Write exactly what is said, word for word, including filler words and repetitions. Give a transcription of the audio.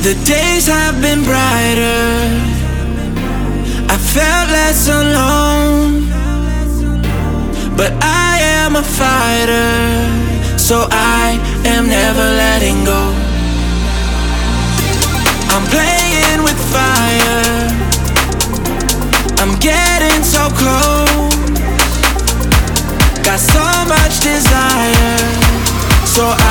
The days have been brighter, I felt less alone, but I am a fighter, so I am never letting go. I'm playing with fire, I'm getting so close, got so much desire, so I